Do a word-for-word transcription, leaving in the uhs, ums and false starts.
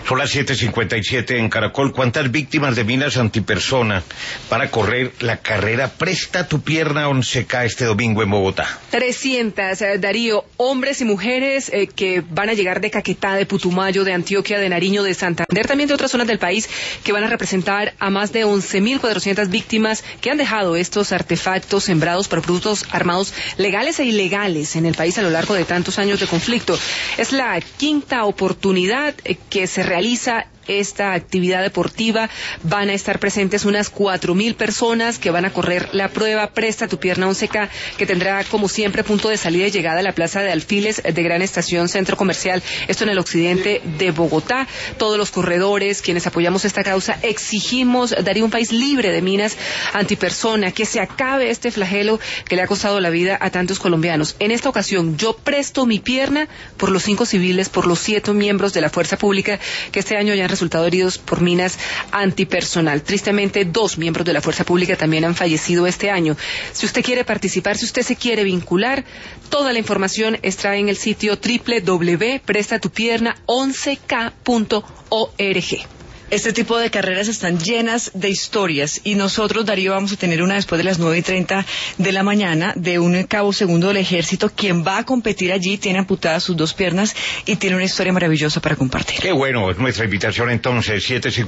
Son las siete cincuenta y siete en Caracol. ¿Cuántas víctimas de minas antipersona para correr la carrera Presta tu Pierna once K este domingo en Bogotá? trescientas, eh, Darío, hombres y mujeres eh, que van a llegar de Caquetá, de Putumayo, de Antioquia, de Nariño, de Santander, también de otras zonas del país, que van a representar a más de once mil cuatrocientas víctimas que han dejado estos artefactos sembrados por grupos armados legales e ilegales en el país a lo largo de tantos años de conflicto. Es la quinta oportunidad eh, que se realiza esta actividad deportiva. Van a estar presentes unas cuatro mil personas que van a correr la prueba Presta tu Pierna once K, que tendrá como siempre punto de salida y llegada a la Plaza de Alfiles de Gran Estación Centro Comercial, esto en el occidente de Bogotá. Todos los corredores, quienes apoyamos esta causa, exigimos, Darío, un país libre de minas antipersona, que se acabe este flagelo que le ha costado la vida a tantos colombianos. En esta ocasión, yo presto mi pierna por los cinco civiles, por los siete miembros de la fuerza pública que este año ya han resultado heridos por minas antipersonal. Tristemente, dos miembros de la fuerza pública también han fallecido este año. Si usted quiere participar, si usted se quiere vincular, toda la información está en el sitio doble u doble u doble u punto presta tu pierna once K punto org. Este tipo de carreras están llenas de historias y nosotros, Darío, vamos a tener una después de las nueve y treinta de la mañana de un cabo segundo del ejército quien va a competir allí, tiene amputadas sus dos piernas y tiene una historia maravillosa para compartir. Qué bueno, es nuestra invitación entonces, siete